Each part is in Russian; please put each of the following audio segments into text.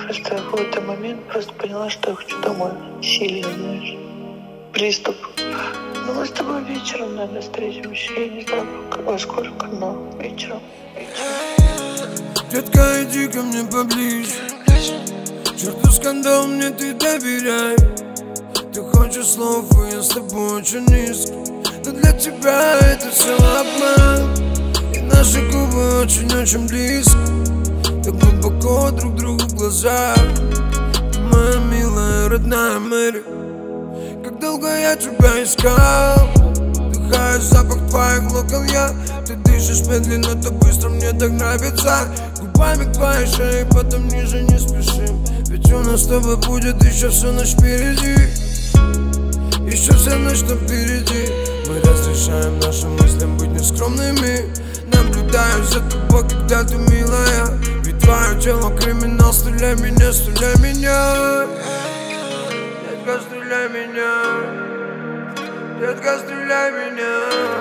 просто в какой-то момент просто поняла, что я хочу домой. Сильно, знаешь. Приступ. Ну, мы с тобой вечером, наверное, встретимся. Я не знаю, во сколько, но вечером. Детка, иди ко мне поближе. Черту скандал, мне ты доверяй. Ты хочешь слов, и я с тобой очень низко. Но для тебя это все обман. И наши губы очень-очень близко. Так глубоко друг другу в глаза. Моя милая, родная Мэри, как долго я тебя искал. Вдыхаю запах твоих локон я. Ты дышишь медленно, так быстро, мне так нравится. Губами к твоей шее, потом ниже не спешим. Ведь у нас с тобой будет еще всю ночь впереди. Еще вся ночь там впереди. Мы разрешаем нашим мыслям быть нескромными. Наблюдаю за тобой, когда ты милая. Ведь твое тело криминал. Стреляй меня, стреляй меня. Детка, стреляй меня. Детка, стреляй меня.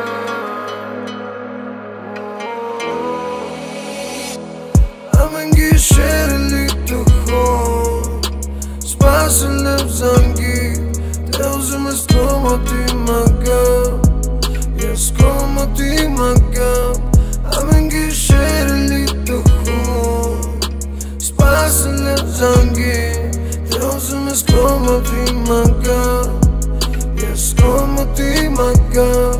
Hangi şehirlikte ho Spaselem zangi Deuzim eskomotimagam Eskomotimagam Hangi şehirlikte ho Spaselem zangi Deuzim eskomotimagam Eskomotimagam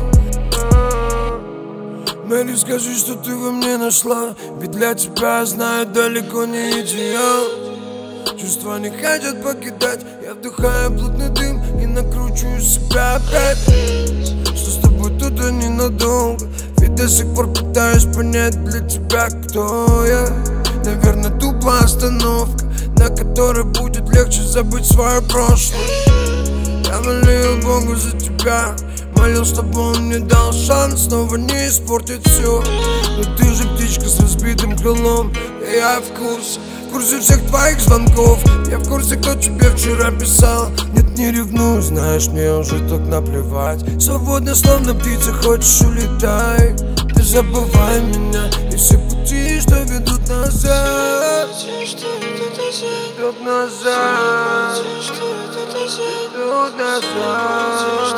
Мэри, скажи, что ты во мне нашла. Ведь для тебя, знаю, далеко не идеал. Чувства не хотят покидать. Я вдыхаю плотный дым и накручиваю себя опять. Что с тобой тут и ненадолго. Ведь до сих пор пытаюсь понять для тебя, кто я. Наверное, тупая остановка, на которой будет легче забыть свое прошлое. Я молил Богу за тебя, молил, чтобы он мне дал шанс снова не испортить все. Но ты же птичка с разбитым крылом, и я в курсе всех твоих звонков. Я в курсе, кто тебе вчера писал. Нет, не ревную, знаешь, мне уже так наплевать. Свободно, словно птица, хочешь улетай. Ты забывай меня и все пути, что ведут назад. Ведут назад. Ведут назад.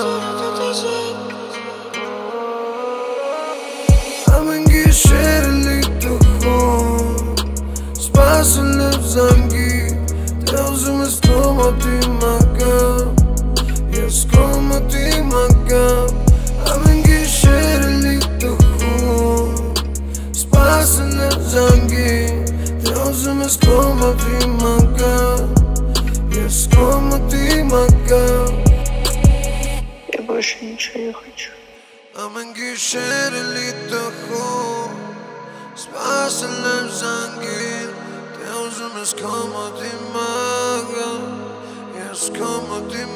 Hangi şehirlikte ho Spaselem zangi Deuzim eskomotimagam Eskomotimagam Hangi şehirlikte ho Spaselem zangi Deuzim eskomotimagam Eskomotimagam Я больше ничего не хочу. Hangi şehirlikte ho Spaselem zangi Deuzim eskomotimagam Eskomotimagam